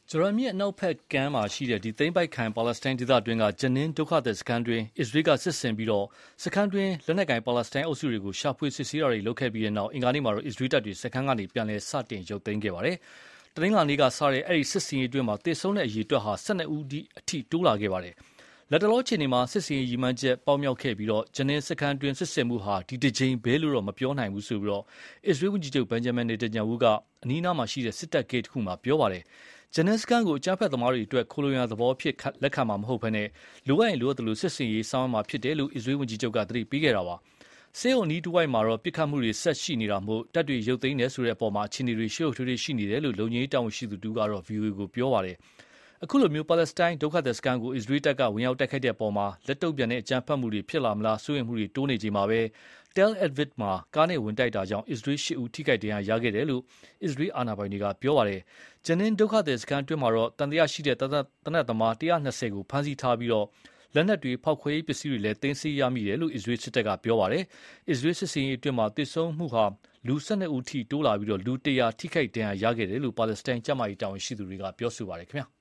ဂျော်ဒန်မြစ်အနောက်ဘက်ကမ်းမှာရှိတဲ့သိမ်းပိုက်ခံပါလက်စတိုင်းဒေသတွင်းကဂျနင်းဒုက္ခသည်စခန်းတွင်းအစ္စရေးကစစ်ဆင်ပြီးစခန်းတွင်းလက်နက်ကိုင်ပါလက်စတိုင်းအုပ်စုတွေကိုရှာဖွေစစ်ဆေးတာတွေလုပ်ခဲ့ပြီးတဲ့နောက်အင်္ဂါနေ့မှာအစ္စရေးတပ်တွေစခန်းကနေပြန်လည်စတင်ရုပ်သိမ်းခဲ့ပါတယ်။တနင်္လာနေ့ကစတဲ့အဲဒီစစ်ဆင်ရေးအတွင်းသေဆုံးတဲ့အရေအတွက်ဟာ12ဦးအထိတိုးလာခဲ့ပါတယ်။လက်တလောချိန်မှာစစ်ဆင်ရေးရည်မှန်းချက်ပေါက်မြောက်ခဲ့ပြီးဂျနင်းစခန်းတွင်းစစ်ဆင်မှုဟာဒီတစ်ကြိမ်ပဲလို့တော့မပြောနိုင်ဘူးဆိုပြီးအစ္စရေးဝန်ကြီးချုပ်ဘင်ဂျမင်နေတန်ယာဟုကအနီးနားမှာရှိတဲ့စစ်တပ်ဂိတ်တစ်ခုမှာပြောပါတယ်။ဂျနင်းစခန်းကိုအကြမ်းဖက်သမားတွေအတွက်ခိုလုံရသဘောအဖြစ်လက်ခံမှာမဟုတ်ဘဲလိုအပ်ရင်လိုအပ်သလိုစစ်ဆင်ရေးဆောင်ရွက်မှာဖြစ်တယ်လို့အစ္စရေးဝန်ကြီးချုပ်ကသတိပေးခဲ့တာပါ။ဆေးရုံအနီးတစ်ဝိုက်မှာပစ်ခတ်မှုတွေဆက်ရှိနေတာမို့တပ်တွေရုပ်သိမ်းတယ်ဆိုတဲ့အပေါ်အခြေအနေတွေရှုပ်ထွေးရှိနေတယ်လို့လုံခြုံရေးတာဝန်ရှိသူတူကတော့ VOA ကိုပြောပါတယ်။အခုလိုပါလက်စတိုင်းဒုက္ခသည်စခန်းကိုအစ္စရေးတပ်ကဝင်ရောက်တိုက်ခိုက်တဲ့အပေါ်လက်တုံ့ပြန်တဲ့အကြမ်းဖက်မှုတွေဖြစ်လာမလားစိုးရိမ်မှုတွေတိုးနေချိန်မှာပဲ Tel Aviv မှာကားနဲ့ဝင်တိုက်တာကြောင့်အစ္စရေး8ဦးထိခိုက်ဒဏ်ရာရခဲ့တယ်လို့အစ္စရေးအာဏာပိုင်တွေကပြောပါတယ်။ဂျနင်းဒုက္ခသည်စခန်းအတွင်းမှာတန်တရားရှိတဲ့သေနတ်သမား120ကိုဖမ်းဆီးထားပြီးလက်နက်တွေဖောက်ခွဲရေးပစ္စည်းတွေလည်းသိမ်းဆည်းရမိတယ်လို့အစ္စရေးစစ်တပ်ကပြောပါတယ်။အစ္စရေးစစ်စင်ရေးအတွင်းသေဆုံးမှုဟာလူ12ဦးထိတိုးလာပြီးလူ100ထိခိုက်ဒဏ်ရာရခဲ့တယ်လို့ပါလက်စတိုင်းကျန်းမာရေးတာဝန်ရှိသူတွေကပြောဆိုပါတယ်ခင်ဗျာ။